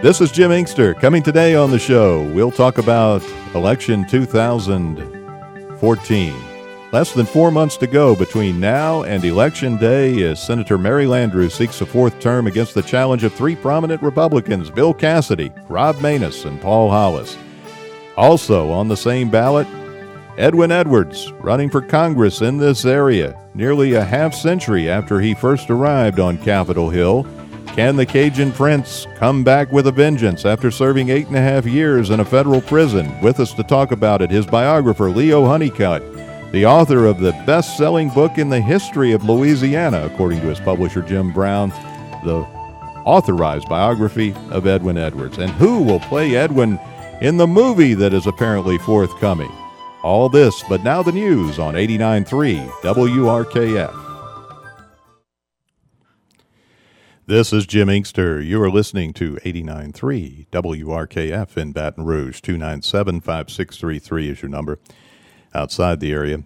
This is Jim Inkster. Coming today on the show, we'll talk about election 2014. Less than 4 months to go between now and Election Day as Senator Mary Landrieu seeks a fourth term against the challenge of three prominent Republicans, Bill Cassidy, Rob Maness, and Paul Hollis. Also on the same ballot, Edwin Edwards, running for Congress in this area, nearly a half-century after he first arrived on Capitol Hill. Can the Cajun Prince come back with a vengeance after serving 8.5 years in a federal prison? With us to talk about it, his biographer, Leo Honeycutt, the author of the best-selling book in the history of Louisiana, according to his publisher, Jim Brown, the authorized biography of Edwin Edwards. And who will play Edwin in the movie that is apparently forthcoming? All this, but now the news on 89.3 WRKF. This is Jim Inkster. You are listening to 89.3 WRKF in Baton Rouge. 297-5633 is your number. Outside the area,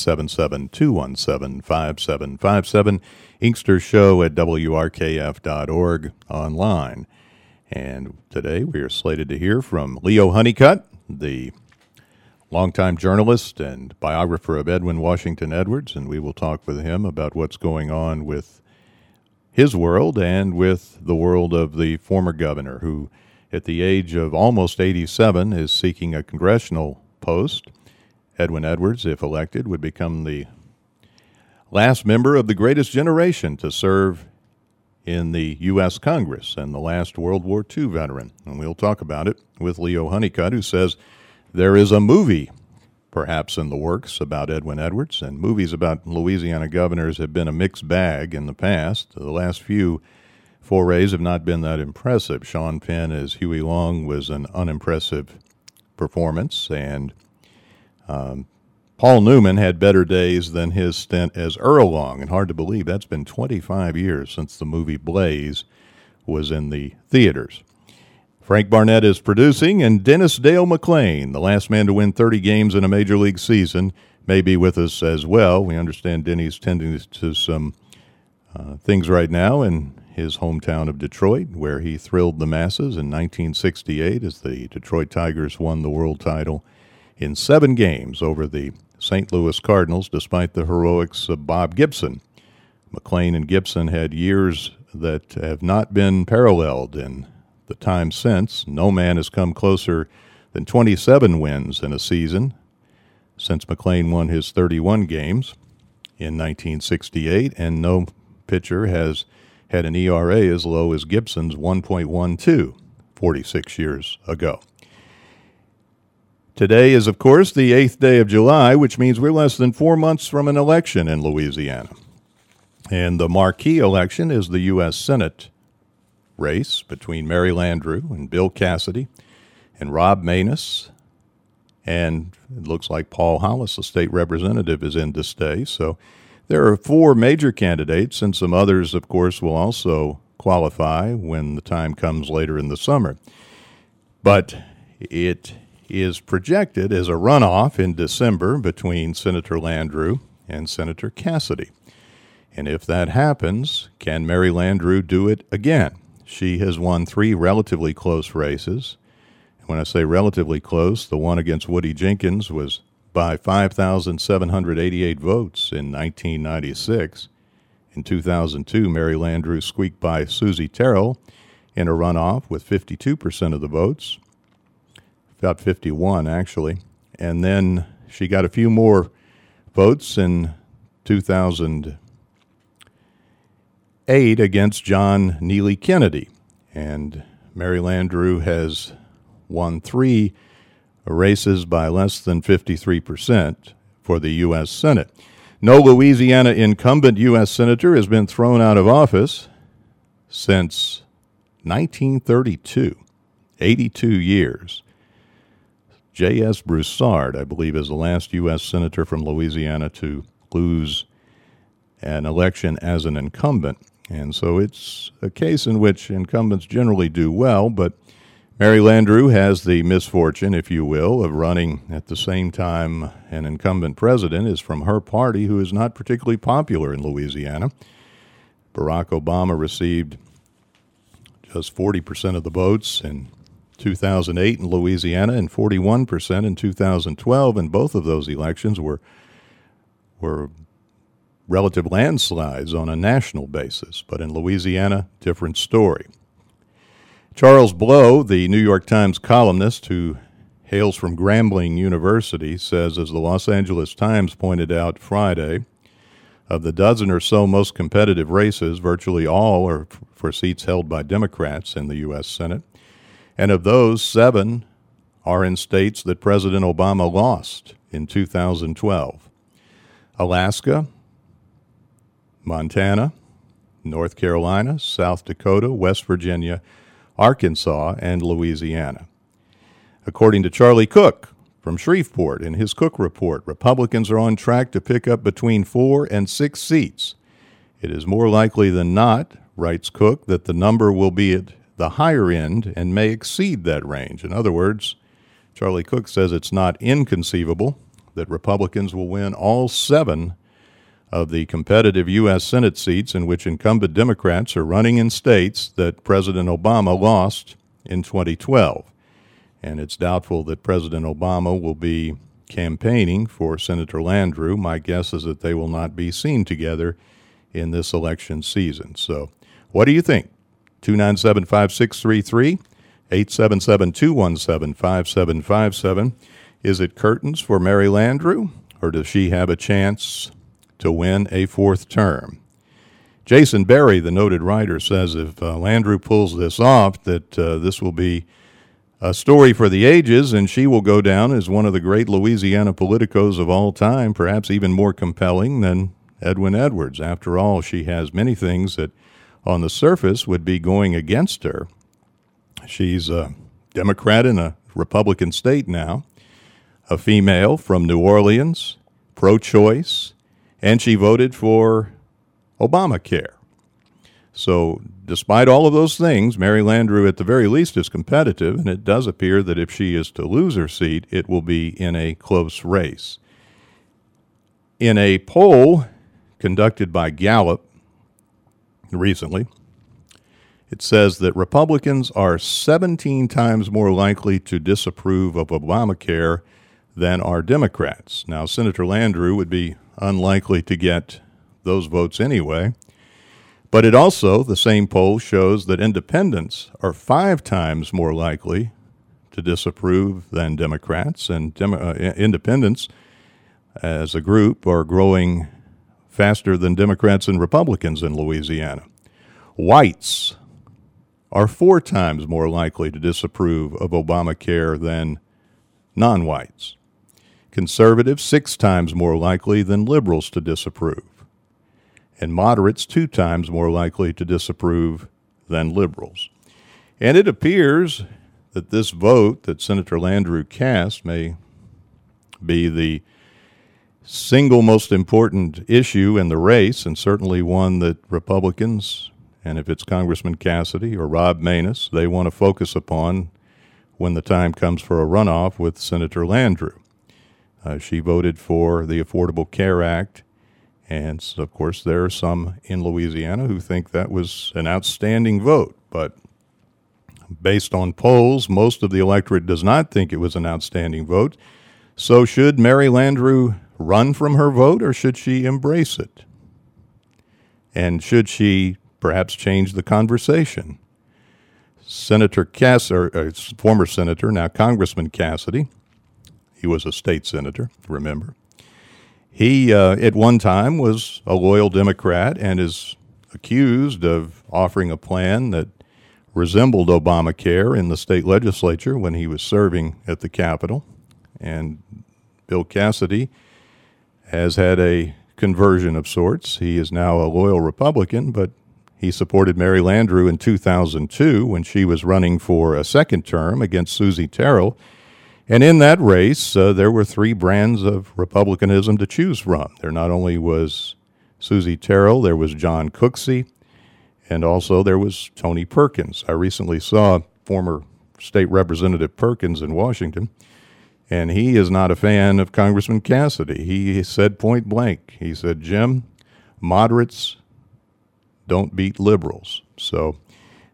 877-217-5757. Inkster Show at WRKF.org online. And today we are slated to hear from Leo Honeycutt, the longtime journalist and biographer of Edwin Washington Edwards, and we will talk with him about what's going on with his world and with the world of the former governor, who at the age of almost 87 is seeking a congressional post. Edwin Edwards, if elected, would become the last member of the greatest generation to serve in the U.S. Congress and the last World War II veteran. And we'll talk about it with Leo Honeycutt, who says there is a movie perhaps in the works about Edwin Edwards, and movies about Louisiana governors have been a mixed bag in the past. The last few forays have not been that impressive. Sean Penn as Huey Long was an unimpressive performance, and Paul Newman had better days than his stint as Earl Long, and hard to believe that's been 25 years since the movie Blaze was in the theaters. Frank Barnett is producing, and Dennis Dale McClain, the last man to win 30 games in a Major League season, may be with us as well. We understand Denny's tending to some things right now in his hometown of Detroit, where he thrilled the masses in 1968 as the Detroit Tigers won the world title in 7 games over the St. Louis Cardinals, despite the heroics of Bob Gibson. McClain and Gibson had years that have not been paralleled in the time since. No man has come closer than 27 wins in a season since McClain won his 31 games in 1968, and no pitcher has had an ERA as low as Gibson's 1.12 46 years ago. Today is, of course, the 8th day of July, which means we're less than 4 months from an election in Louisiana. And the marquee election is the U.S. Senate race between Mary Landrieu and Bill Cassidy and Rob Maness, and it looks like Paul Hollis, the state representative, is in to stay. So there are 4 major candidates, and some others, of course, will also qualify when the time comes later in the summer. But it is projected as a runoff in December between Senator Landrieu and Senator Cassidy. And if that happens, can Mary Landrieu do it again? She has won 3 relatively close races. And when I say relatively close, the one against Woody Jenkins was by 5,788 votes in 1996. In 2002, Mary Landrieu squeaked by Susie Terrell in a runoff with 52% of the votes, about 51 actually. And then she got a few more votes in 2008 against John Neely Kennedy. And Mary Landrieu has won 3 races by less than 53% for the U.S. Senate. No Louisiana incumbent U.S. senator has been thrown out of office since 1932, 82 years. J.S. Broussard, I believe, is the last U.S. senator from Louisiana to lose an election as an incumbent. And so it's a case in which incumbents generally do well, but Mary Landrieu has the misfortune, if you will, of running at the same time an incumbent president is from her party, who is not particularly popular in Louisiana. Barack Obama received just 40% of the votes in 2008 in Louisiana and 41% in 2012, and both of those elections were relative landslides on a national basis. But in Louisiana, different story. Charles Blow, the New York Times columnist who hails from Grambling University, says, as the Los Angeles Times pointed out Friday, of the dozen or so most competitive races, virtually all are for seats held by Democrats in the U.S. Senate. And of those, 7 are in states that President Obama lost in 2012. Alaska, Montana, North Carolina, South Dakota, West Virginia, Arkansas, and Louisiana. According to Charlie Cook from Shreveport in his Cook Report, Republicans are on track to pick up between 4 and 6 seats. It is more likely than not, writes Cook, that the number will be at the higher end and may exceed that range. In other words, Charlie Cook says it's not inconceivable that Republicans will win all 7 of the competitive U.S. Senate seats in which incumbent Democrats are running in states that President Obama lost in 2012. And it's doubtful that President Obama will be campaigning for Senator Landrieu. My guess is that they will not be seen together in this election season. So what do you think? 297-5633, 877-217-5757. Is it curtains for Mary Landrieu, or does she have a chance to win a 4th term? Jason Berry, the noted writer, says if Landrieu pulls this off, that this will be a story for the ages, and she will go down as one of the great Louisiana politicos of all time, perhaps even more compelling than Edwin Edwards. After all, she has many things that on the surface would be going against her. She's a Democrat in a Republican state now, a female from New Orleans, pro-choice, and she voted for Obamacare. So despite all of those things, Mary Landrieu at the very least is competitive, and it does appear that if she is to lose her seat, it will be in a close race. In a poll conducted by Gallup recently, it says that Republicans are 17 times more likely to disapprove of Obamacare than are Democrats. Now, Senator Landrieu would be unlikely to get those votes anyway. But it also, the same poll shows that independents are 5 times more likely to disapprove than Democrats, and independents as a group are growing faster than Democrats and Republicans in Louisiana. Whites are 4 times more likely to disapprove of Obamacare than non-whites. Conservatives 6 times more likely than liberals to disapprove. And moderates 2 times more likely to disapprove than liberals. And it appears that this vote that Senator Landrieu cast may be the single most important issue in the race, and certainly one that Republicans, and if it's Congressman Cassidy or Rob Maness, they want to focus upon when the time comes for a runoff with Senator Landrieu. She voted for the Affordable Care Act, and so, of course, there are some in Louisiana who think that was an outstanding vote. But based on polls, most of the electorate does not think it was an outstanding vote. So should Mary Landrieu run from her vote, or should she embrace it? And should she perhaps change the conversation? Senator former Senator, now Congressman Cassidy, he was a state senator, remember, he, at one time, was a loyal Democrat and is accused of offering a plan that resembled Obamacare in the state legislature when he was serving at the Capitol. And Bill Cassidy has had a conversion of sorts. He is now a loyal Republican, but he supported Mary Landrieu in 2002 when she was running for a second term against Susie Terrell. And in that race, there were 3 brands of Republicanism to choose from. There not only was Susie Terrell, there was John Cooksey, and also there was Tony Perkins. I recently saw former State Representative Perkins in Washington, and he is not a fan of Congressman Cassidy. He said point blank, he said, Jim, moderates don't beat liberals. So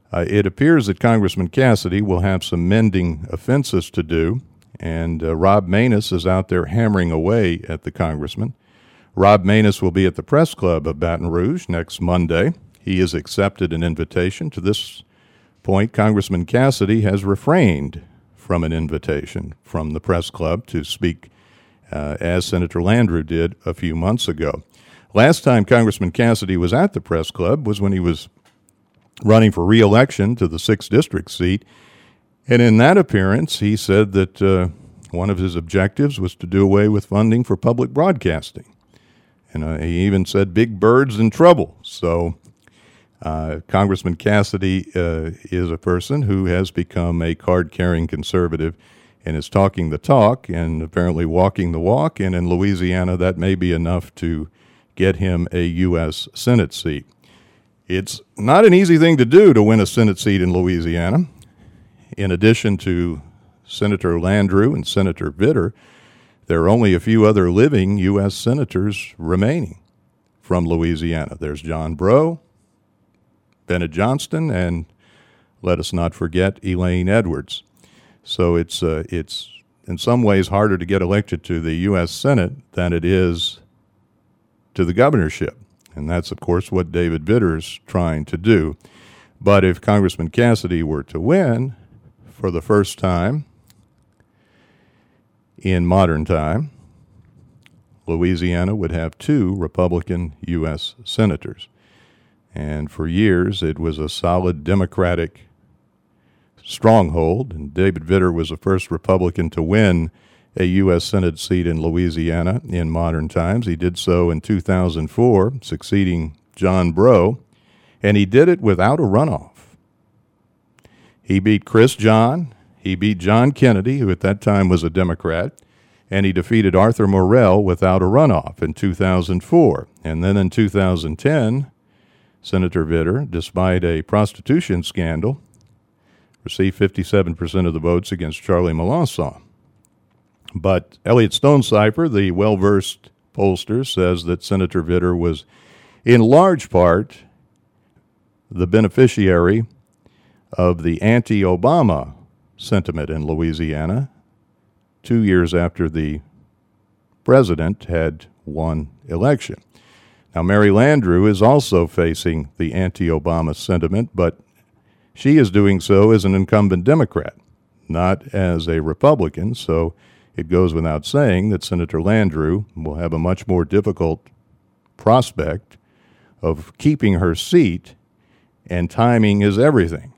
It appears that Congressman Cassidy will have some mending offenses to do, and Rob Maness is out there hammering away at the congressman. Rob Maness will be at the Press Club of Baton Rouge next Monday. He has accepted an invitation. To this point, Congressman Cassidy has refrained from an invitation from the Press Club to speak as Senator Landrieu did a few months ago. Last time Congressman Cassidy was at the Press Club was when he was running for re-election to the 6th District seat. And in that appearance, he said that one of his objectives was to do away with funding for public broadcasting. And he even said big bird's in trouble. So Congressman Cassidy is a person who has become a card-carrying conservative and is talking the talk and apparently walking the walk. And in Louisiana, that may be enough to get him a U.S. Senate seat. It's not an easy thing to do to win a Senate seat in Louisiana. In addition to Senator Landrieu and Senator Vitter, there are only a few other living U.S. senators remaining from Louisiana. There's John Breaux, Bennett Johnston, and let us not forget Elaine Edwards. So it's in some ways harder to get elected to the U.S. Senate than it is to the governorship. And that's, of course, what David Vitter is trying to do. But if Congressman Cassidy were to win for the first time in modern time, Louisiana would have 2 Republican U.S. senators. And for years, it was a solid Democratic stronghold. And David Vitter was the first Republican to win a U.S. Senate seat in Louisiana in modern times. He did so in 2004, succeeding John Breaux, and he did it without a runoff. He beat Chris John, he beat John Kennedy, who at that time was a Democrat, and he defeated Arthur Morell without a runoff in 2004. And then in 2010, Senator Vitter, despite a prostitution scandal, received 57% of the votes against Charlie Melanson. But Elliot Stonecipher, the well-versed pollster, says that Senator Vitter was in large part the beneficiary of the anti-Obama sentiment in Louisiana 2 years after the president had won election. Now, Mary Landrieu is also facing the anti-Obama sentiment, but she is doing so as an incumbent Democrat, not as a Republican, so it goes without saying that Senator Landrieu will have a much more difficult prospect of keeping her seat, and timing is everything.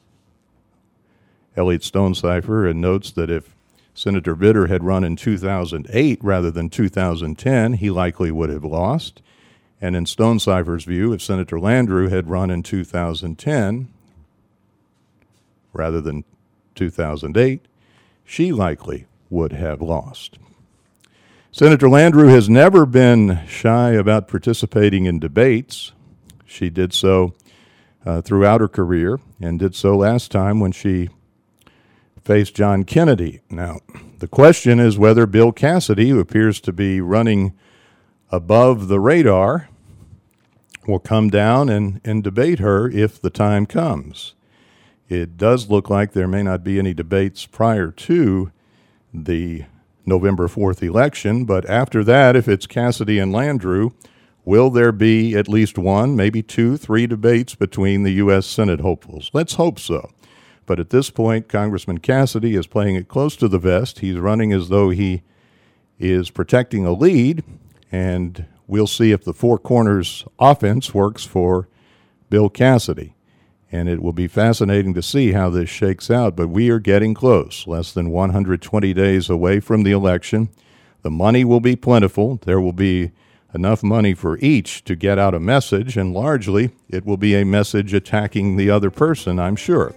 Elliot Stonecipher notes that if Senator Vitter had run in 2008 rather than 2010, he likely would have lost. And in Stonecipher's view, if Senator Landrieu had run in 2010 rather than 2008, she likely would have lost. Senator Landrieu has never been shy about participating in debates. She did so throughout her career and did so last time when she faced John Kennedy. Now, the question is whether Bill Cassidy, who appears to be running above the radar, will come down and debate her if the time comes. It does look like there may not be any debates prior to the November 4th election, but after that, if it's Cassidy and Landrieu, will there be at least one, maybe 2, 3 debates between the U.S. Senate hopefuls? Let's hope so. But at this point, Congressman Cassidy is playing it close to the vest. He's running as though he is protecting a lead, and we'll see if the Four Corners offense works for Bill Cassidy. And it will be fascinating to see how this shakes out, but we are getting close, less than 120 days away from the election. The money will be plentiful. There will be enough money for each to get out a message, and largely it will be a message attacking the other person, I'm sure.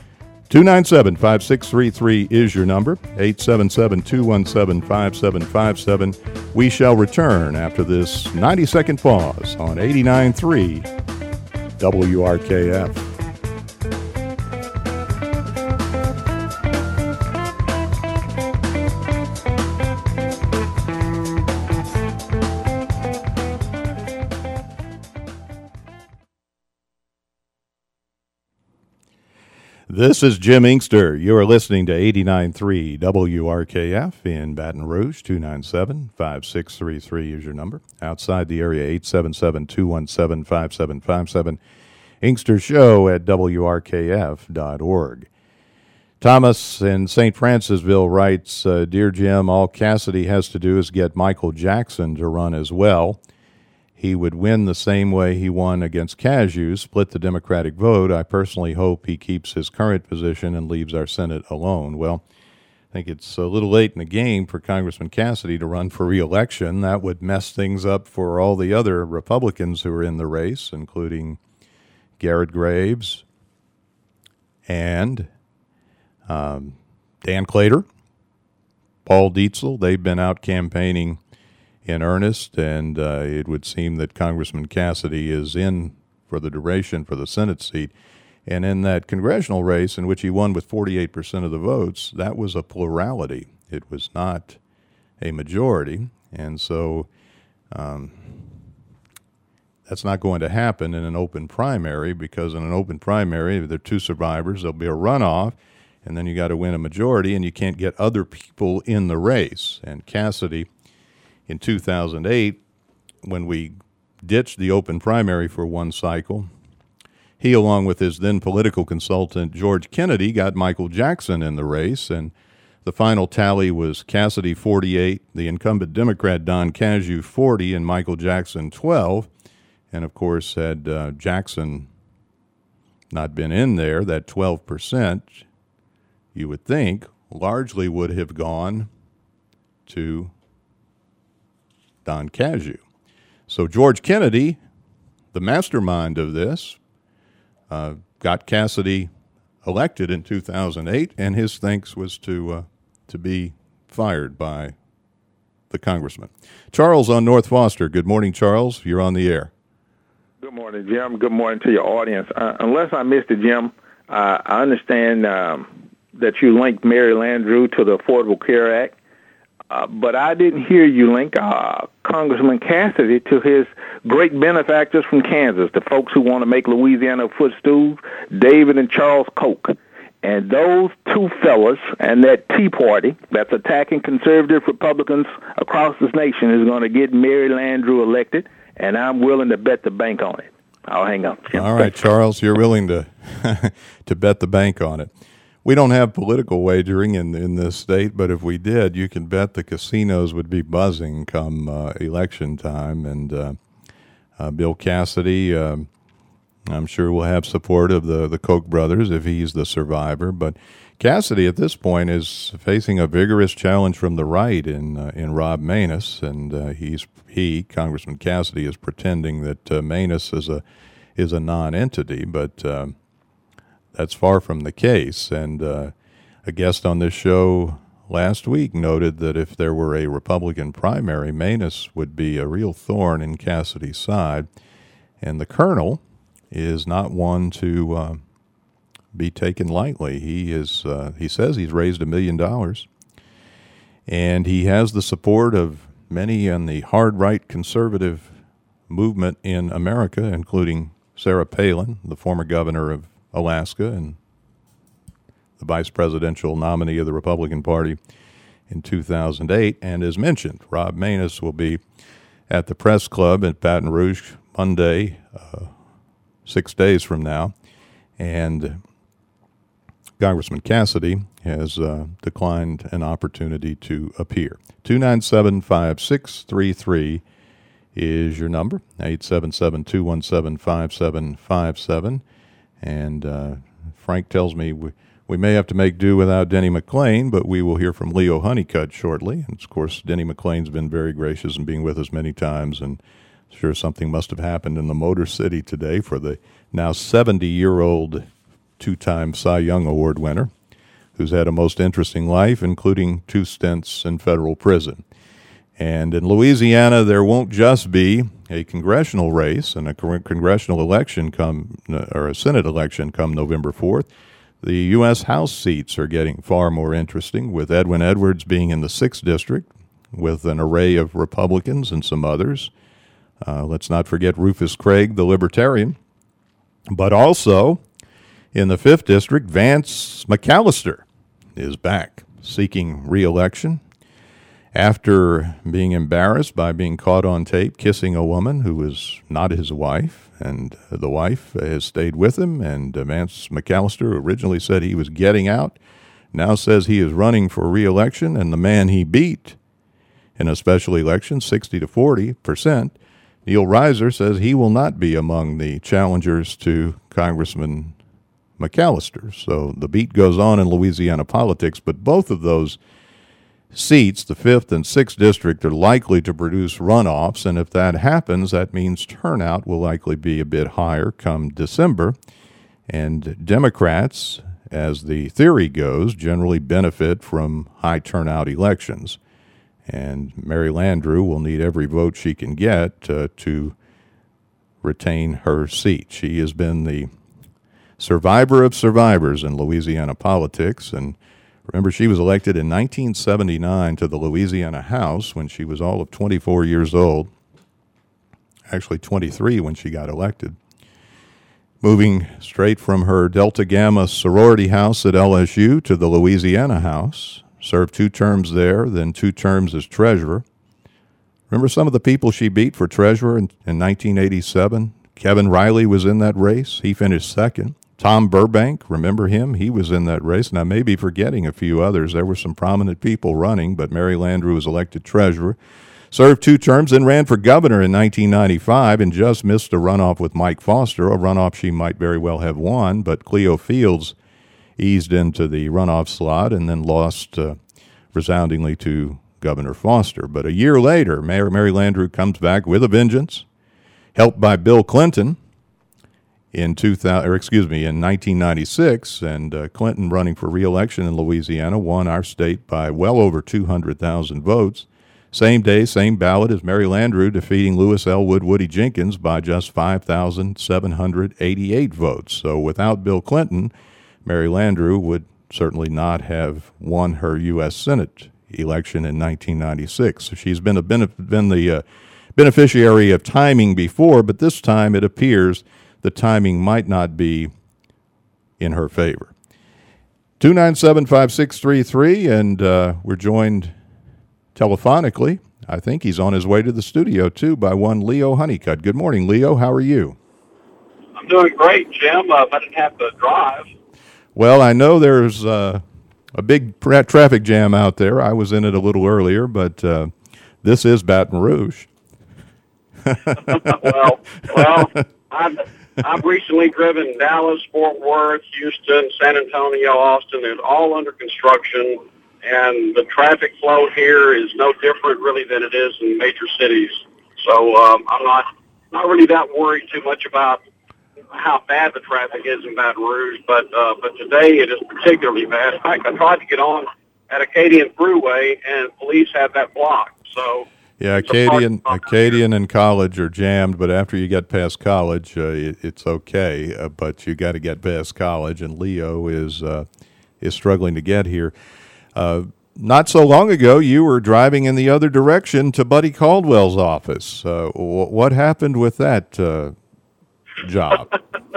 297-5633 is your number, 877-217-5757. We shall return after this 90-second pause on 89.3 WRKF. This is Jim Inkster. You are listening to 89.3 WRKF in Baton Rouge. 297-5633 is your number. Outside the area, 877-217-5757. Inkster Show at WRKF.org. Thomas in St. Francisville writes, Dear Jim, all Cassidy has to do is get Michael Jackson to run as well. He would win the same way he won against Cashew, split the Democratic vote. I personally hope he keeps his current position and leaves our Senate alone. Well, I think it's a little late in the game for Congressman Cassidy to run for re-election. That would mess things up for all the other Republicans who are in the race, including Garrett Graves and Dan Claytor, Paul Dietzel. They've been out campaigning in earnest, and it would seem that Congressman Cassidy is in for the duration for the Senate seat. And in that congressional race in which he won with 48% of the votes, that was a plurality. It was not a majority. And so that's not going to happen in an open primary, because in an open primary, if there are two survivors, there'll be a runoff, and then you got to win a majority, and you can't get other people in the race. And Cassidy, in 2008, when we ditched the open primary for one cycle, he, along with his then political consultant George Kennedy, got Michael Jackson in the race, and the final tally was Cassidy 48, the incumbent Democrat Don Cashew 40, and Michael Jackson 12. And, of course, had Jackson not been in there, that 12%, you would think, largely would have gone to Don Cashew. So George Kennedy, the mastermind of this, got Cassidy elected in 2008, and his thanks was to be fired by the congressman. Charles on North Foster. Good morning, Charles. You're on the air. Good morning, Jim. Good morning to your audience. Unless I missed it, Jim, I understand that you linked Mary Landrieu to the Affordable Care Act. But I didn't hear you link Congressman Cassidy to his great benefactors from Kansas, the folks who want to make Louisiana a footstool, David and Charles Koch. And those two fellas and that Tea Party that's attacking conservative Republicans across this nation is going to get Mary Landrieu elected, and I'm willing to bet the bank on it. I'll hang up. All right, Charles, you're willing to to bet the bank on it. We don't have political wagering in this state, but if we did, you can bet the casinos would be buzzing come election time. And Bill Cassidy, I'm sure will have support of the Koch brothers if he's the survivor. But Cassidy at this point is facing a vigorous challenge from the right in Rob Maness, and Congressman Cassidy, is pretending that Maness is a non-entity, but that's far from the case. And a guest on this show last week noted that if there were a Republican primary, Maness would be a real thorn in Cassidy's side. And the colonel is not one to be taken lightly. He says he's raised $1 million, and he has the support of many in the hard right conservative movement in America, including Sarah Palin, the former governor of Alaska and the vice presidential nominee of the Republican Party in 2008. And as mentioned, Rob Maness will be at the Press Club at Baton Rouge Monday, 6 days from now. And Congressman Cassidy has declined an opportunity to appear. 297-5633 is your number, 877-217-5757. And Frank tells me we may have to make do without Denny McClain, but we will hear from Leo Honeycutt shortly. And, of course, Denny McClain's been very gracious in being with us many times, and sure something must have happened in the Motor City today for the now 70-year-old two-time Cy Young Award winner, who's had a most interesting life, including 2 stints in federal prison. And in Louisiana, there won't just be a congressional race and a congressional election or a Senate election come November 4th. The U.S. House seats are getting far more interesting, with Edwin Edwards being in the 6th District, with an array of Republicans and some others. Let's not forget Rufus Craig, the Libertarian. But also, In the 5th District, Vance McAllister is back seeking re-election after being embarrassed by being caught on tape kissing a woman who was not his wife, and the wife has stayed with him, and Vance McAllister originally said he was getting out, now says he is running for re-election, and the man he beat in a special election, 60 to 40%, Neil Reiser, says he will not be among the challengers to Congressman McAllister. So the beat goes on in Louisiana politics, but both of those seats, the 5th and 6th District, are likely to produce runoffs, and if that happens, that means turnout will likely be a bit higher come December, and Democrats, as the theory goes, generally benefit from high turnout elections, and Mary Landrieu will need every vote she can get to retain her seat. She has been the survivor of survivors in Louisiana politics, and remember, she was elected in 1979 to the Louisiana House when she was all of 24 years old, actually 23 when she got elected, moving straight from her Delta Gamma sorority house at LSU to the Louisiana House, served 2 terms there, then 2 terms as treasurer. Remember some of the people she beat for treasurer in 1987? Kevin Riley was in that race. He finished second. Tom Burbank, remember him? He was in that race. And I may be forgetting a few others. There were some prominent people running, but Mary Landrieu was elected treasurer, served 2 terms, then ran for governor in 1995 and just missed a runoff with Mike Foster, a runoff she might very well have won, but Cleo Fields eased into the runoff slot and then lost resoundingly to Governor Foster. But a year later, Mary Landrieu comes back with a vengeance, helped by Bill Clinton in 1996, and Clinton, running for re-election in Louisiana, won our state by well over 200,000 votes. Same day, same ballot as Mary Landrieu, defeating Lewis Elwood Woody Jenkins by just 5,788 votes. So without Bill Clinton, Mary Landrieu would certainly not have won her U.S. Senate election in 1996. So she's been the beneficiary of timing before, but this time it appears the timing might not be in her favor. 297-5633, and we're joined telephonically. I think he's on his way to the studio, too, by one Leo Honeycutt. Good morning, Leo. How are you? I'm doing great, Jim. I didn't have to drive. Well, I know there's a big traffic jam out there. I was in it a little earlier, but this is Baton Rouge. well, I've recently driven Dallas, Fort Worth, Houston, San Antonio, Austin. They're all under construction, and the traffic flow here is no different really than it is in major cities. So I'm not really that worried too much about how bad the traffic is in Baton Rouge, but today it is particularly bad. In fact, I tried to get on at Acadian Thruway, and police had that blocked. So yeah, Acadian and College are jammed, but after you get past College, it's okay. But you got to get past College, and Leo is struggling to get here. Not so long ago, you were driving in the other direction to Buddy Caldwell's office. What happened with that job?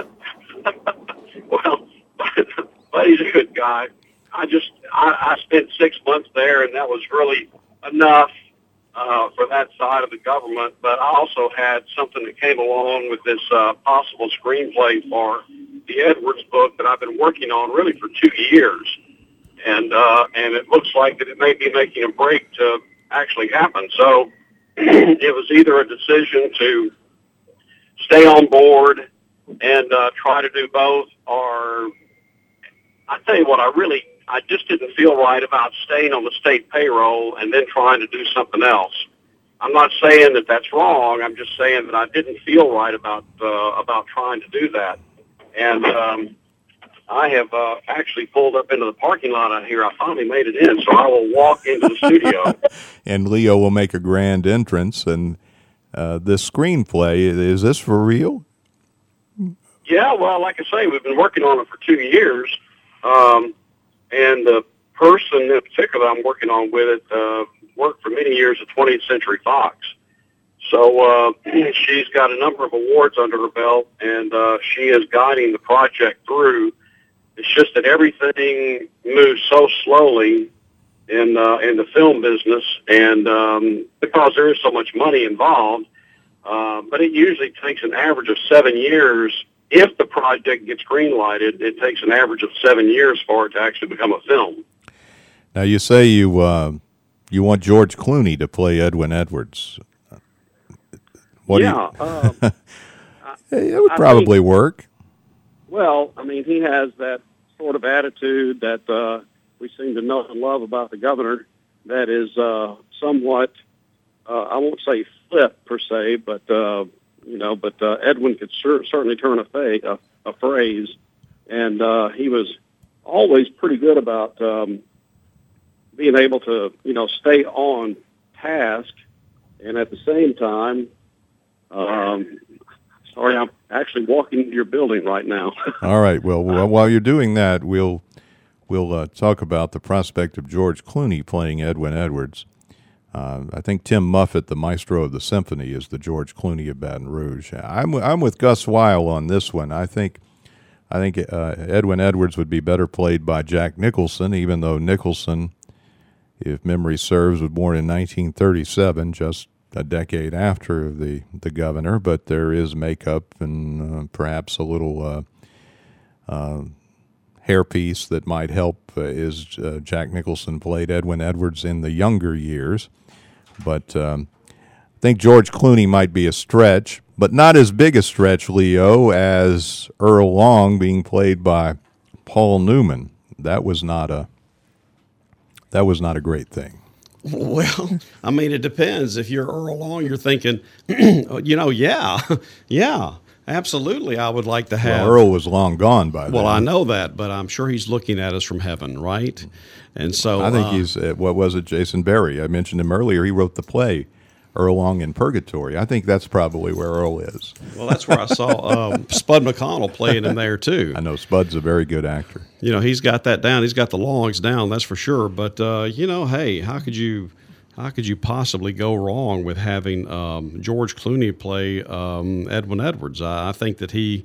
Well, Buddy's a good guy. I spent 6 months there, and that was really enough for that side of the government. But I also had something that came along with this possible screenplay for the Edwards book that I've been working on really for 2 years. And it looks like that it may be making a break to actually happen. So it was either a decision to stay on board and try to do both, or I tell you what, I just didn't feel right about staying on the state payroll and then trying to do something else. I'm not saying that that's wrong. I'm just saying that I didn't feel right about trying to do that. And I have actually pulled up into the parking lot out here. I finally made it in, so I will walk into the studio. And Leo will make a grand entrance. And this screenplay, is this for real? Yeah, well, like I say, we've been working on it for 2 years. And the person in particular I'm working on with it worked for many years at 20th Century Fox. So she's got a number of awards under her belt, and she is guiding the project through. It's just that everything moves so slowly in the film business, and because there is so much money involved. But it usually takes an average of 7 years. If the project gets greenlighted, it takes an average of 7 years for it to actually become a film. Now, you say you want George Clooney to play Edwin Edwards. It would probably work. Well, I mean, he has that sort of attitude that we seem to know and love about the governor that is somewhat, I won't say flip per se, but Edwin could certainly turn a phrase, and he was always pretty good about being able to, stay on task, and at the same time, sorry, I'm actually walking into your building right now. All right. Well, while you're doing that, we'll talk about the prospect of George Clooney playing Edwin Edwards. I think Tim Muffet, the maestro of the symphony, is the George Clooney of Baton Rouge. I'm with Gus Weil on this one. I think Edwin Edwards would be better played by Jack Nicholson, even though Nicholson, if memory serves, was born in 1937, just a decade after the governor. But there is makeup and perhaps a little hairpiece that might help. Is Jack Nicholson played Edwin Edwards in the younger years. But I think George Clooney might be a stretch, but not as big a stretch, Leo, as Earl Long being played by Paul Newman. That was not a great thing. Well, I mean, it depends. If you're Earl Long, you're thinking, yeah, absolutely, I would like to have. Well, Earl was long gone by then. Well, I know that, but I'm sure he's looking at us from heaven, right? And so I think he's, what was it, Jason Berry? I mentioned him earlier. He wrote the play Earl Long in Purgatory. I think that's probably where Earl is. Well, that's where I saw Spud McConnell playing him there, too. I know Spud's a very good actor. He's got that down. He's got the longs down, that's for sure. But, hey, how could you possibly go wrong with having George Clooney play Edwin Edwards? I think that he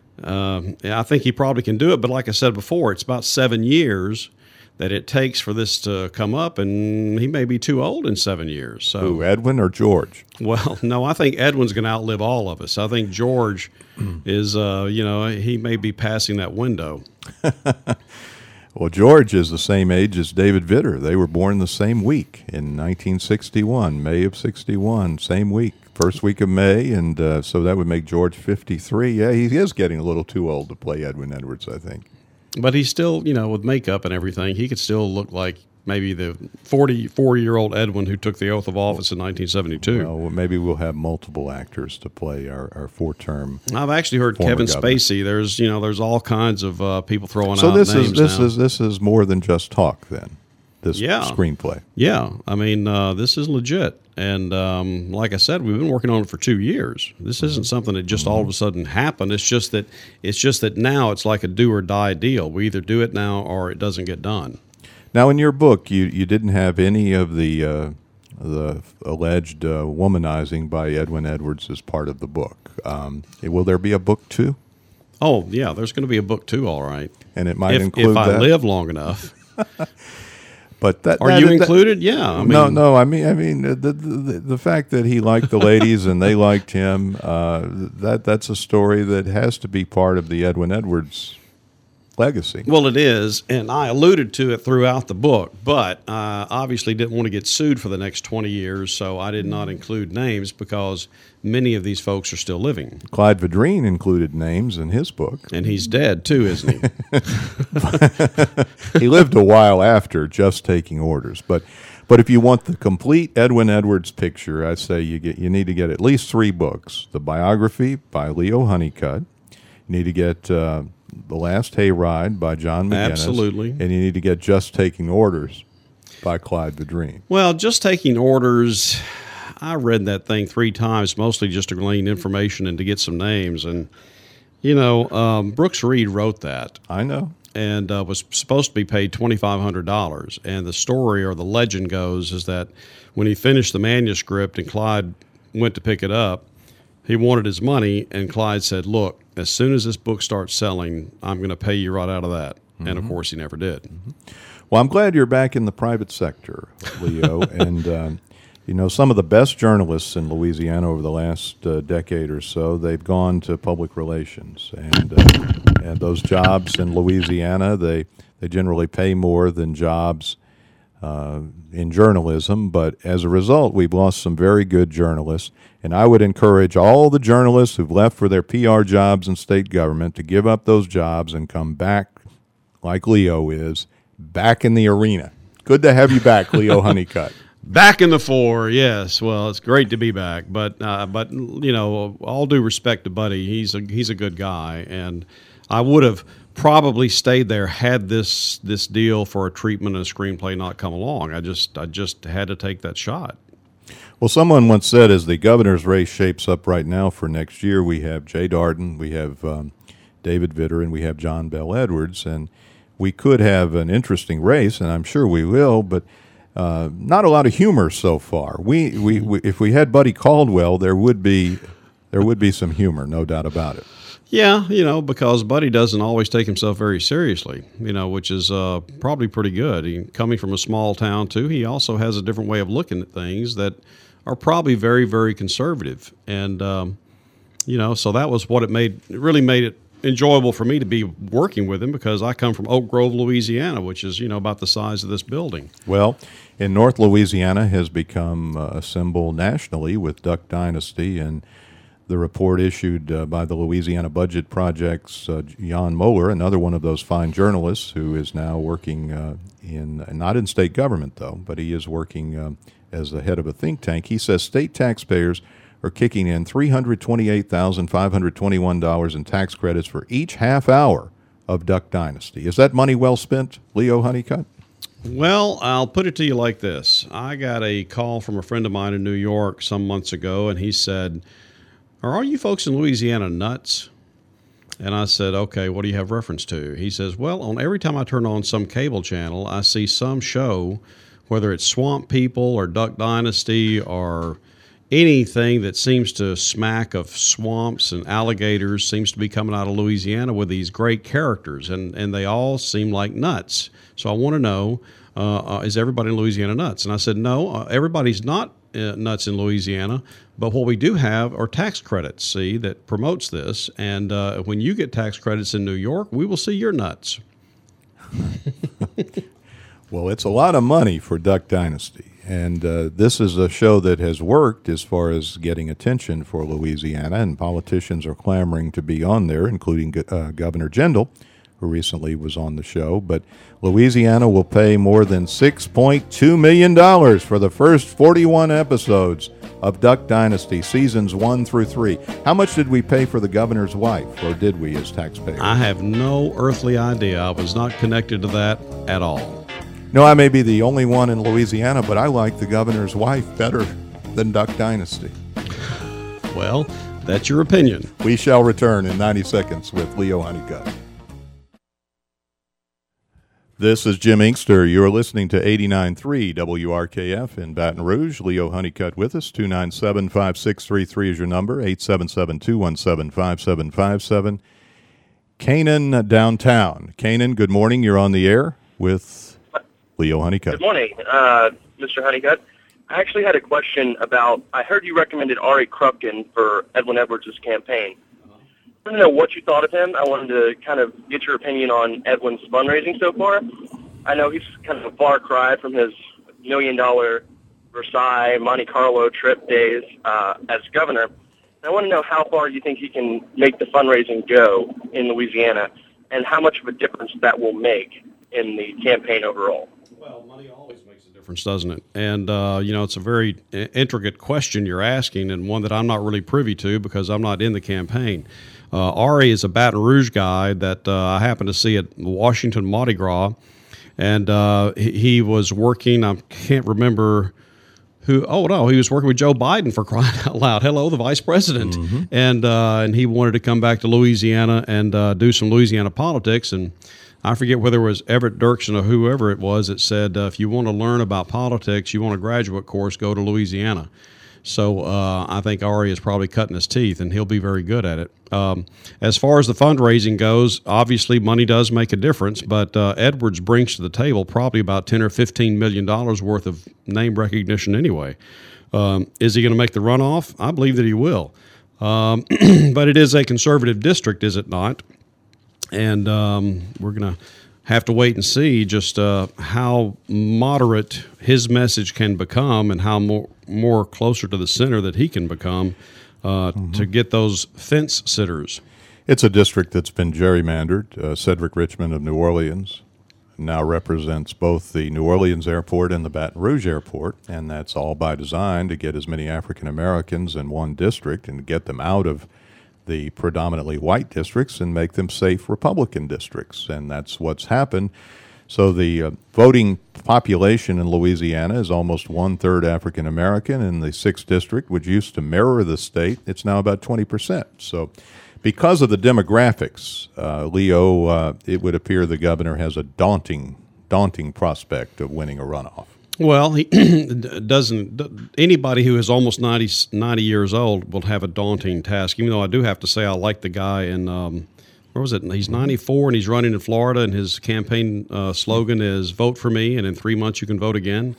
probably can do it. But like I said before, it's about 7 years that it takes for this to come up, and he may be too old in 7 years. So, who, Edwin or George? Well, no, I think Edwin's going to outlive all of us. I think George is, he may be passing that window. Well, George is the same age as David Vitter. They were born the same week in 1961, May of 61, same week, first week of May, and so that would make George 53. Yeah, he is getting a little too old to play Edwin Edwards, I think. But he's still, with makeup and everything, he could still look like maybe the 44-year-old Edwin who took the oath of office in 1972. Well, maybe we'll have multiple actors to play our four-term. I've actually heard Kevin governor. Spacey. There's all kinds of people throwing out names. So this is more than just talk then. This screenplay. Yeah, I mean this is legit, and like I said, we've been working on it for 2 years. This isn't something that just all of a sudden happened. It's just that now it's like a do or die deal. We either do it now or it doesn't get done. Now, in your book, you didn't have any of the alleged womanizing by Edwin Edwards as part of the book. Will there be a book 2? Oh yeah, there's going to be a book 2, all right. And it might include if that? I live long enough. But are you included? Yeah. I mean, no. I mean, the fact that he liked the ladies and they liked him, that's a story that has to be part of the Edwin Edwards legacy. Well, it is, and I alluded to it throughout the book, but I obviously didn't want to get sued for the next 20 years, so I did not include names because many of these folks are still living. Clyde Vadrine included names in his book. And he's dead, too, isn't he? He lived a while after just taking orders. But if you want the complete Edwin Edwards picture, I say you need to get at least 3 books. The biography by Leo Honeycutt. You need to get The Last Hayride by John McGinnis. Absolutely. And you need to get Just Taking Orders by Clyde Vadrine. Well, Just Taking Orders, I read that thing 3 times, mostly just to glean information and to get some names. And, Brooks Reed wrote that. I know. And was supposed to be paid $2,500. And the story or the legend goes is that when he finished the manuscript and Clyde went to pick it up, he wanted his money, and Clyde said, "Look, as soon as this book starts selling, I'm going to pay you right out of that. And of course, he never did. Well, I'm glad you're back in the private sector, Leo. And, some of the best journalists in Louisiana over the last decade or so, they've gone to public relations. And those jobs in Louisiana, they generally pay more than jobs in journalism. But as a result, we've lost some very good journalists. And I would encourage all the journalists who've left for their PR jobs in state government to give up those jobs and come back, like Leo is, back in the arena. Good to have you back, Leo Honeycutt. Back in the fore, yes. Well, it's great to be back, but all due respect to Buddy, he's a good guy, and I would have probably stayed there had this deal for a treatment and a screenplay not come along. I just had to take that shot. Well, someone once said, as the governor's race shapes up right now for next year, we have Jay Darden, we have David Vitter, and we have John Bell Edwards, and we could have an interesting race, and I'm sure we will, but not a lot of humor so far. We if we had Buddy Caldwell, there would be some humor, no doubt about it. Yeah, because Buddy doesn't always take himself very seriously, which is probably pretty good. Coming from a small town too, he also has a different way of looking at things that are probably very, very conservative, and so that was what it really made it enjoyable for me to be working with him, because I come from Oak Grove, Louisiana, which is about the size of this building. Well, in North Louisiana has become a symbol nationally with Duck Dynasty, and the report issued by the Louisiana Budget Project's Jan Moeller, another one of those fine journalists who is now working not in state government though, but he is working as the head of a think tank. He says state taxpayers are kicking in $328,521 in tax credits for each half hour of Duck Dynasty. Is that money well spent, Leo Honeycutt? Well, I'll put it to you like this. I got a call from a friend of mine in New York some months ago, and he said, "Are all you folks in Louisiana nuts?" And I said, "Okay, what do you have reference to?" He says, "Well, every time I turn on some cable channel, I see some show, whether it's Swamp People or Duck Dynasty or anything that seems to smack of swamps and alligators seems to be coming out of Louisiana with these great characters, and they all seem like nuts. So I want to know, is everybody in Louisiana nuts?" And I said, "No, everybody's not nuts in Louisiana, but what we do have are tax credits, see, that promotes this, and when you get tax credits in New York, we will see your nuts." Well, it's a lot of money for Duck Dynasty. And this is a show that has worked as far as getting attention for Louisiana, and politicians are clamoring to be on there, including Governor Jindal, who recently was on the show. But Louisiana will pay more than $6.2 million for the first 41 episodes of Duck Dynasty, seasons 1 through 3. How much did we pay for the governor's wife, or did we as taxpayers? I have no earthly idea. I was not connected to that at all. No, I may be the only one in Louisiana, but I like the governor's wife better than Duck Dynasty. Well, that's your opinion. We shall return in 90 seconds with Leo Honeycutt. This is Jim Inkster. You're listening to 89.3 WRKF in Baton Rouge. Leo Honeycutt with us. 297-5633 is your number. 877-217-5757. Canaan downtown. Canaan, good morning. You're on the air with Leo Honeycutt. Good morning, Mr. Honeycutt. I actually had a question about, I heard you recommended Ari Krupkin for Edwin Edwards' campaign. I want to know what you thought of him. I wanted to kind of get your opinion on Edwin's fundraising so far. I know he's kind of a far cry from his $1 million Versailles, Monte Carlo trip days as governor. And I want to know how far you think he can make the fundraising go in Louisiana, and how much of a difference that will make in the campaign overall. Well, money always makes a difference, doesn't it? And, it's a very intricate question you're asking, and one that I'm not really privy to because I'm not in the campaign. Ari is a Baton Rouge guy that I happened to see at Washington Mardi Gras, and he was working, I can't remember he was working with Joe Biden, for crying out loud. Hello, the vice president. Mm-hmm. And he wanted to come back to Louisiana and do some Louisiana politics, and I forget whether it was Everett Dirksen or whoever it was that said, if you want to learn about politics, you want a graduate course, go to Louisiana. So I think Ari is probably cutting his teeth, and he'll be very good at it. As far as the fundraising goes, obviously money does make a difference, but Edwards brings to the table probably about $10 or $15 million worth of name recognition anyway. Is he going to make the runoff? I believe that he will. But it is a conservative district, is it not? And we're going to have to wait and see just how moderate his message can become and how more closer to the center that he can become to get those fence sitters. It's a district that's been gerrymandered. Cedric Richmond of New Orleans now represents both the New Orleans airport and the Baton Rouge airport, and that's all by design to get as many African Americans in one district and get them out of the predominantly white districts and make them safe Republican districts, and that's what's happened. So the voting population in Louisiana is almost 1/3 African American. In the 6th district, which used to mirror the state, it's now about 20%. So because of the demographics, Leo, it would appear the governor has a daunting prospect of winning a runoff. Well, he doesn't. Anybody who is almost 90 years old will have a daunting task. Even though I do have to say I like the guy in where was it? He's 94 and he's running in Florida, and his campaign slogan is "Vote for me, and in 3 months you can vote again."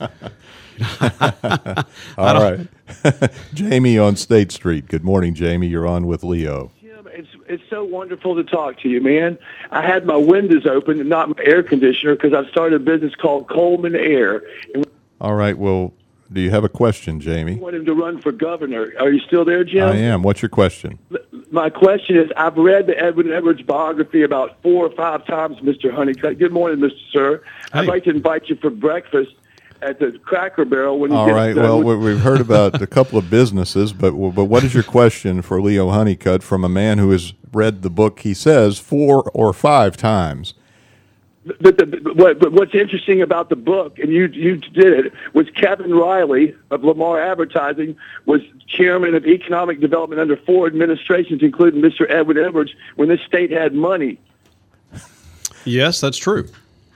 All right, Jamie on State Street. Good morning, Jamie. You're on with Leo. It's so wonderful to talk to you, man. I had my windows open and not my air conditioner because I've started a business called Coleman Air. And all right. Well, do you have a question, Jamie? I want him to run for governor. Are you still there, Jim? I am. What's your question? My question is, I've read the Edwin Edwards biography about 4 or 5 times, Mr. Honeycutt. Good morning, Mr. Sir. Hey. I'd like to invite you for breakfast at the Cracker Barrel when you all get right. done. Well, we've heard about a couple of businesses, but what is your question for Leo Honeycutt from a man who has read the book, he says, 4 or 5 times? But what's interesting about the book, and you did it, was Kevin Riley of Lamar Advertising was chairman of economic development under 4 administrations, including Mr. Edwin Edwards, when this state had money. Yes, that's true.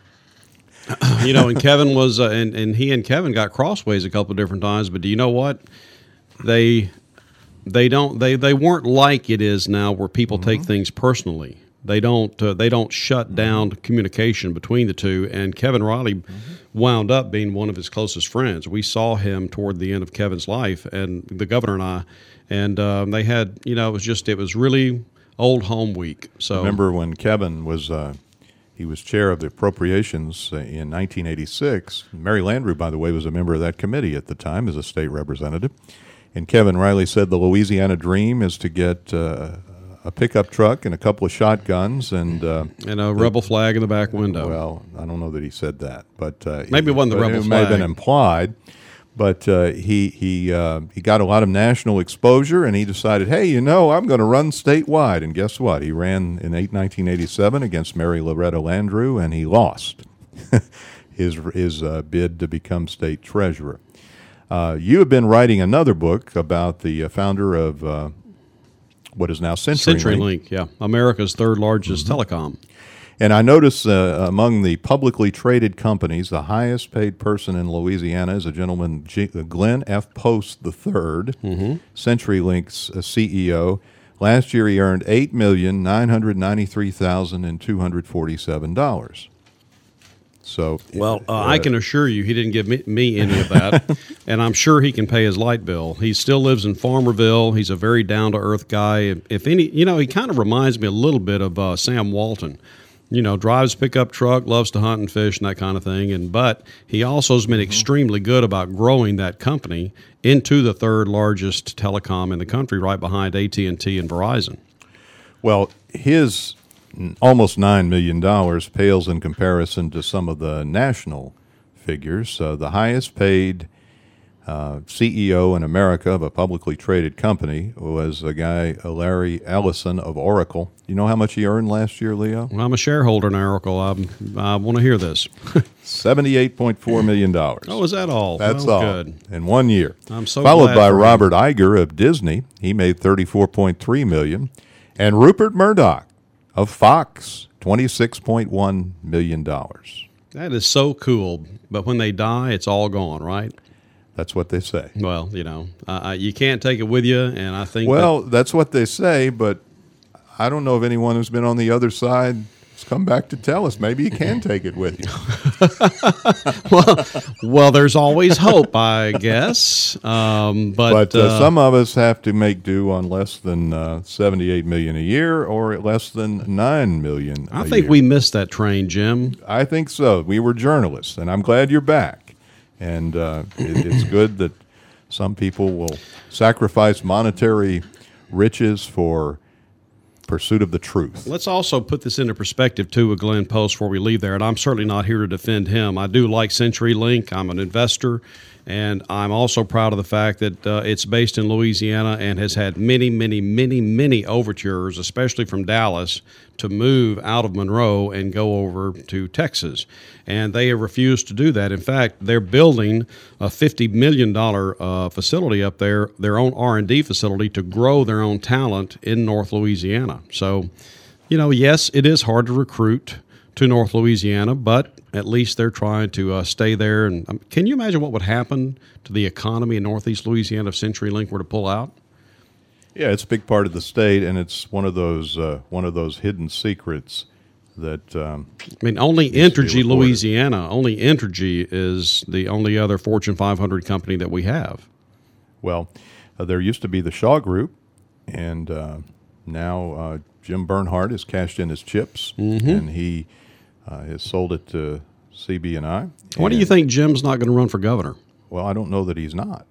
And Kevin was, and he and Kevin got crossways a couple of different times. But do you know what? They weren't like it is now, where people take things personally. They don't shut down communication between the two. And Kevin Riley wound up being one of his closest friends. We saw him toward the end of Kevin's life, and the governor and I, and they had, it was really old home week. So remember when Kevin was. He was chair of the appropriations in 1986. Mary Landrieu, by the way, was a member of that committee at the time as a state representative. And Kevin Riley said the Louisiana dream is to get a pickup truck and a couple of shotguns and a rebel flag in the back window. Well, I don't know that he said that, but maybe it wasn't the rebel flag. It may have been implied. But he got a lot of national exposure, and he decided, hey, I'm going to run statewide. And guess what? He ran in 1987 against Mary Loretta Landrieu, and he lost his bid to become state treasurer. You have been writing another book about the founder of what is now CenturyLink. Yeah, America's 3rd largest telecom. And I notice among the publicly traded companies, the highest paid person in Louisiana is a gentleman, Glenn F. Post III, CenturyLink's CEO. Last year he earned $8,993,247. So, I can assure you he didn't give me any of that, and I'm sure he can pay his light bill. He still lives in Farmerville. He's a very down-to-earth guy. If any, he kind of reminds me a little bit of Sam Walton. Drives pickup truck, loves to hunt and fish and that kind of thing. But he also has been extremely good about growing that company into the 3rd largest telecom in the country, right behind AT&T and Verizon. Well, his almost $9 million pales in comparison to some of the national figures. The highest paid CEO in America of a publicly traded company was a guy, Larry Ellison of Oracle. You know how much he earned last year, Leo? Well, I'm a shareholder in Oracle. I want to hear this. $78.4 million. Oh, is that all? That's all. Good. In 1 year. I'm so Followed glad by for him. Robert Iger of Disney. He made $34.3 million. And Rupert Murdoch of Fox, $26.1 million. That is so cool. But when they die, it's all gone, right? That's what they say. Well, you can't take it with you, and I think. Well, that's what they say, but I don't know of anyone who's been on the other side has come back to tell us. Maybe you can take it with you. well, there's always hope, I guess. But some of us have to make do on less than $78 million a year, or less than $9 million. I think we missed that train, Jim. I think so. We were journalists, and I'm glad you're back. And it's good that some people will sacrifice monetary riches for pursuit of the truth. Let's also put this into perspective, too, with Glenn Post before we leave there. And I'm certainly not here to defend him. I do like CenturyLink. I'm an investor. And I'm also proud of the fact that it's based in Louisiana and has had many, many, many, many overtures, especially from Dallas, to move out of Monroe and go over to Texas. And they have refused to do that. In fact, they're building a $50 million facility up there, their own R&D facility, to grow their own talent in North Louisiana. So, yes, it is hard to recruit to North Louisiana, but at least they're trying to stay there. And can you imagine what would happen to the economy in Northeast Louisiana if CenturyLink were to pull out? Yeah, it's a big part of the state, and it's one of those hidden secrets that. Only Entergy Louisiana. Only Entergy is the only other Fortune 500 company that we have. Well, there used to be the Shaw Group, and now Jim Bernhardt has cashed in his chips, and he has sold it to CB&I. Why do you think Jim's not going to run for governor? Well, I don't know that he's not.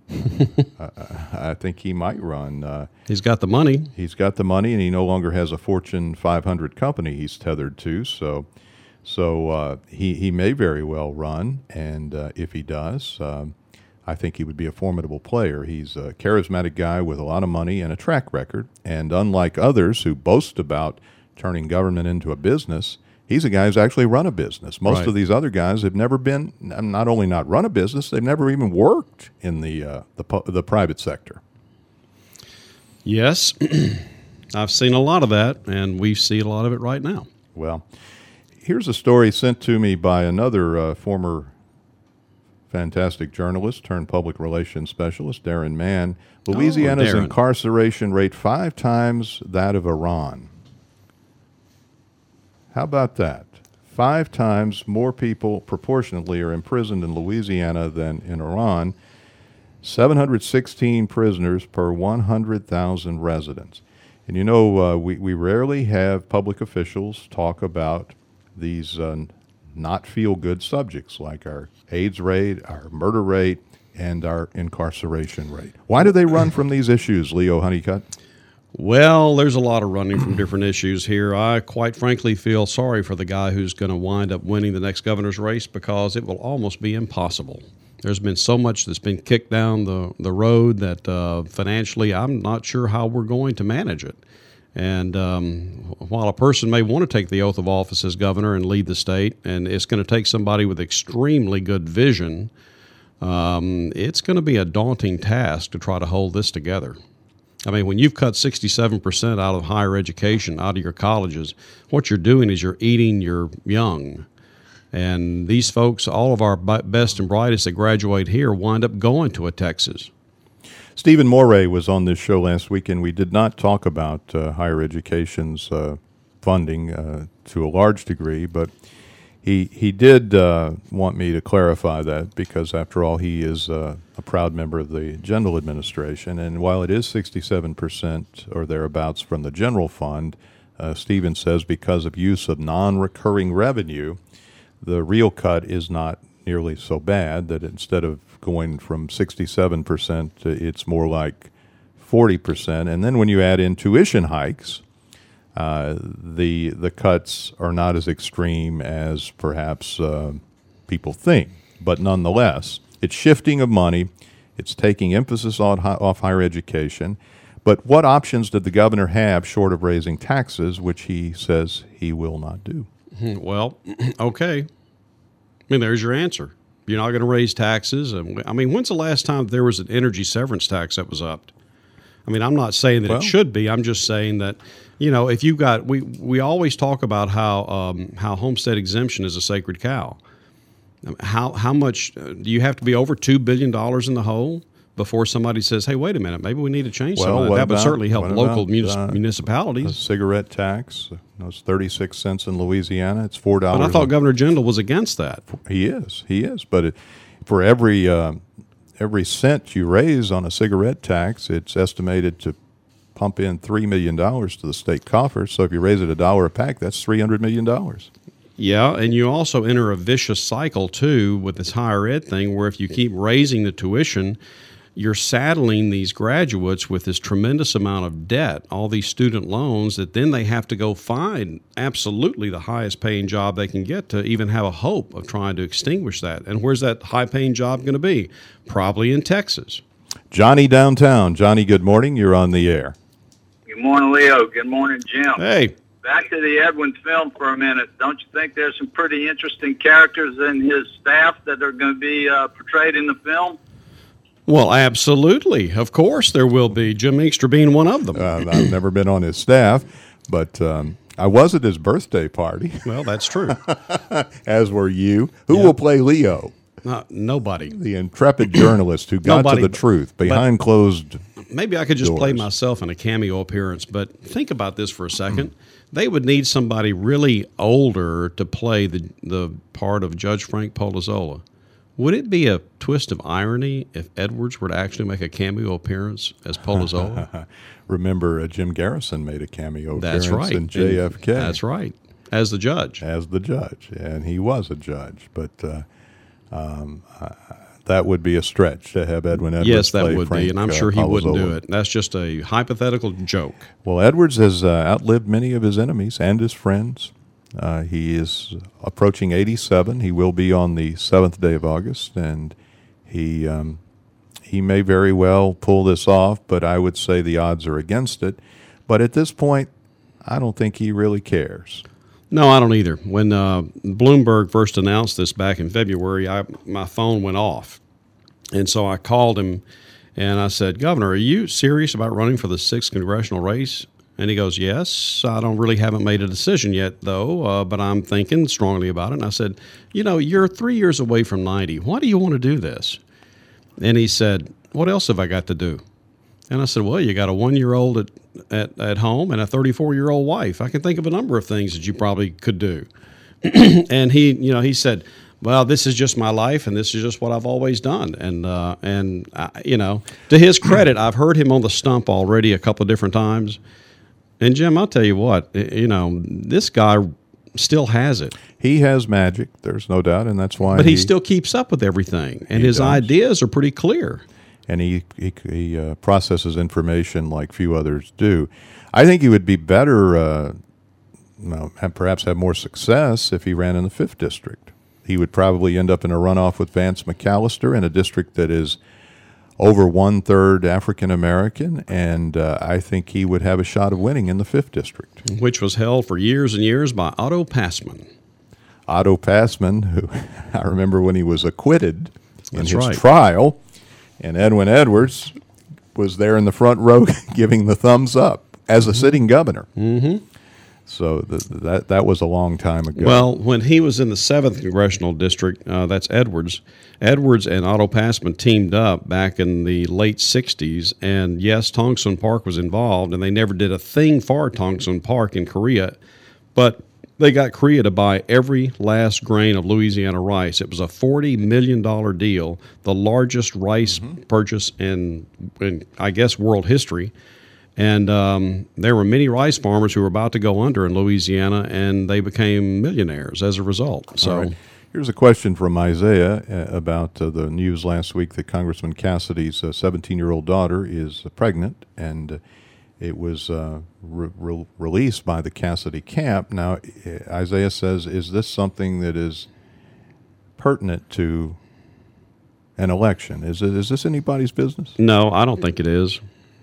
I think he might run. He's got the money. He's got the money, and he no longer has a Fortune 500 company he's tethered to. So he may very well run, and if he does, I think he would be a formidable player. He's a charismatic guy with a lot of money and a track record, and unlike others who boast about turning government into a business, he's a guy who's actually run a business. Most of these other guys have never been, not only not run a business, they've never even worked in the private sector. Yes, I've seen a lot of that, and we see a lot of it right now. Well, here's a story sent to me by another former fantastic journalist turned public relations specialist, Darren Mann. Louisiana's incarceration rate 5 times that of Iran. How about that? 5 times more people proportionately are imprisoned in Louisiana than in Iran. 716 prisoners per 100,000 residents. And we rarely have public officials talk about these not feel-good subjects like our AIDS rate, our murder rate, and our incarceration rate. Why do they run from these issues, Leo Honeycutt? Well, there's a lot of running from different issues here. I quite frankly feel sorry for the guy who's going to wind up winning the next governor's race because it will almost be impossible. There's been so much that's been kicked down the road that financially I'm not sure how we're going to manage it. And while a person may want to take the oath of office as governor and lead the state, and it's going to take somebody with extremely good vision, it's going to be a daunting task to try to hold this together. I mean, when you've cut 67% out of higher education, out of your colleges, what you're doing is you're eating your young. And these folks, all of our best and brightest that graduate here, wind up going to a Texas. Stephen Moray was on this show last week, and we did not talk about higher education's funding to a large degree, but he did want me to clarify that because, after all, he is a proud member of the general administration, and while it is 67% or thereabouts from the general fund, Stephen says because of use of non-recurring revenue, the real cut is not nearly so bad, that instead of going from 67%, it's more like 40%. And then when you add in tuition hikes, the cuts are not as extreme as perhaps people think. But nonetheless, it's shifting of money. It's taking emphasis off higher education. But what options did the governor have short of raising taxes, which he says he will not do? Well, okay. I mean, there's your answer. You're not going to raise taxes. I mean, when's the last time there was an energy severance tax that was upped? I mean, I'm not saying that it should be. I'm just saying that, if you've got, we always talk about how homestead exemption is a sacred cow. How much do you have to be over $2 billion in the hole before somebody says, hey, wait a minute, maybe we need to change some of that? That would certainly help local municipalities. A cigarette tax, it's 36 cents in Louisiana. It's $4. But I thought Governor Jindal was against that. He is. But for every cent you raise on a cigarette tax, it's estimated to pump in $3 million to the state coffers. So if you raise it $1 a pack, that's $300 million. Yeah, and you also enter a vicious cycle, too, with this higher ed thing, where if you keep raising the tuition, you're saddling these graduates with this tremendous amount of debt, all these student loans, that then they have to go find absolutely the highest paying job they can get to even have a hope of trying to extinguish that. And where's that high paying job going to be? Probably in Texas. Johnny downtown. Johnny, good morning. You're on the air. Good morning, Leo. Good morning, Jim. Hey. Back to the Edwin film for a minute. Don't you think there's some pretty interesting characters in his staff that are going to be portrayed in the film? Well, absolutely. Of course there will be. Jim Inkster being one of them. I've never been on his staff, but I was at his birthday party. Well, that's true. As were you. Who will play Leo? Nobody. The intrepid journalist who got to the truth behind closed Maybe I could just doors. play myself in a cameo appearance, but think about this for a second. They would need somebody really older to play the part of Judge Frank Polozola. Would it be a twist of irony if Edwards were to actually make a cameo appearance as Polozola? Remember, Jim Garrison made a cameo That's appearance right. in JFK. That's right. As the judge. And he was a judge. But that would be a stretch to have Edwin Edwards Yes, that play would Frank, be, and I'm sure he wouldn't do Polozola. it. That's just a hypothetical joke. Well, Edwards has outlived many of his enemies and his friends. He is approaching 87. He will be on the 7th day of August, and he may very well pull this off, but I would say the odds are against it. But at this point, I don't think he really cares. No, I don't either. When Bloomberg first announced this back in February, my phone went off. And so I called him, and I said, Governor, are you serious about running for the 6th congressional race? And he goes, yes, I haven't made a decision yet, though, but I'm thinking strongly about it. And I said, you're 3 years away from 90. Why do you want to do this? And he said, what else have I got to do? And I said, well, you got a 1-year-old at home and a 34-year-old wife. I can think of a number of things that you probably could do. And he said, well, this is just my life, and this is just what I've always done. And to his credit, I've heard him on the stump already a couple of different times. And, Jim, I'll tell you what, this guy still has it. He has magic, there's no doubt, and that's why. But he still keeps up with everything, and his ideas are pretty clear. And he processes information like few others do. I think he would be better, perhaps have more success if he ran in the 5th district. He would probably end up in a runoff with Vance McAllister in a district that is over 1/3 African American, and I think he would have a shot of winning in the 5th district. Which was held for years and years by Otto Passman. Otto Passman, who I remember when he was acquitted in his right. trial, and Edwin Edwards was there in the front row giving the thumbs up as a sitting governor. Mm-hmm. So that was a long time ago. Well, when he was in the 7th congressional district, that's Edwards and Otto Passman teamed up back in the late 60s. And yes, Tongsun Park was involved, and they never did a thing for Tongsun Park in Korea. But they got Korea to buy every last grain of Louisiana rice. It was a $40 million deal, the largest rice purchase in, I guess, world history. And there were many rice farmers who were about to go under in Louisiana, and they became millionaires as a result. So, right. Here's a question from Isaiah about the news last week that Congressman Cassidy's 17-year-old daughter is pregnant, and it was released by the Cassidy camp. Now, Isaiah says, is this something that is pertinent to an election? Is this anybody's business? No, I don't think it is.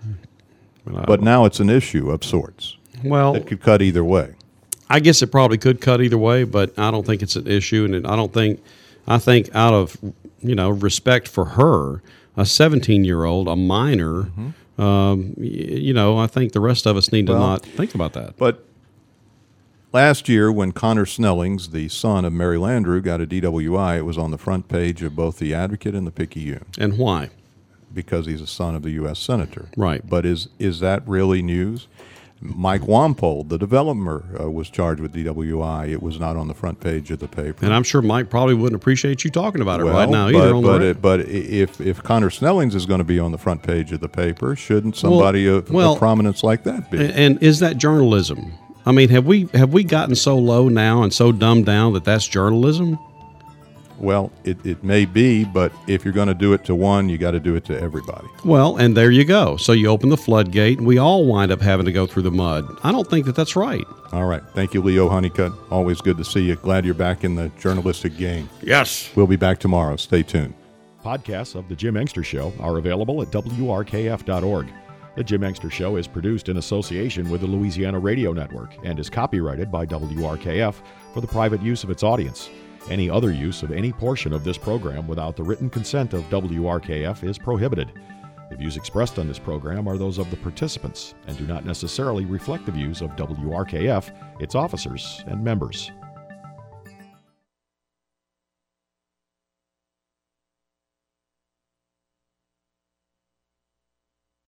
But now it's an issue of sorts. Well, it could cut either way. I guess it probably could cut either way, but I don't think it's an issue, and I think out of respect for her, a 17-year-old, a minor, I think the rest of us need to not think about that. But last year when Connor Snellings, the son of Mary Landrieu, got a DWI, it was on the front page of both the Advocate and the Picayune. And why? Because he's a son of the U.S. Senator. Right. But is that really news? Mike Wampold, the developer, was charged with DWI. It was not on the front page of the paper. And I'm sure Mike probably wouldn't appreciate you talking about it well, right now either. But if Connor Snellings is going to be on the front page of the paper, shouldn't somebody of prominence like that be? And is that journalism? I mean, have we gotten so low now and so dumbed down that that's journalism? Well, it may be, but if you're going to do it to one, you got to do it to everybody. Well, and there you go. So you open the floodgate, and we all wind up having to go through the mud. I don't think that that's right. All right. Thank you, Leo Honeycutt. Always good to see you. Glad you're back in the journalistic game. Yes. We'll be back tomorrow. Stay tuned. Podcasts of The Jim Engster Show are available at WRKF.org. The Jim Engster Show is produced in association with the Louisiana Radio Network and is copyrighted by WRKF for the private use of its audience. Any other use of any portion of this program without the written consent of WRKF is prohibited. The views expressed on this program are those of the participants and do not necessarily reflect the views of WRKF, its officers, and members.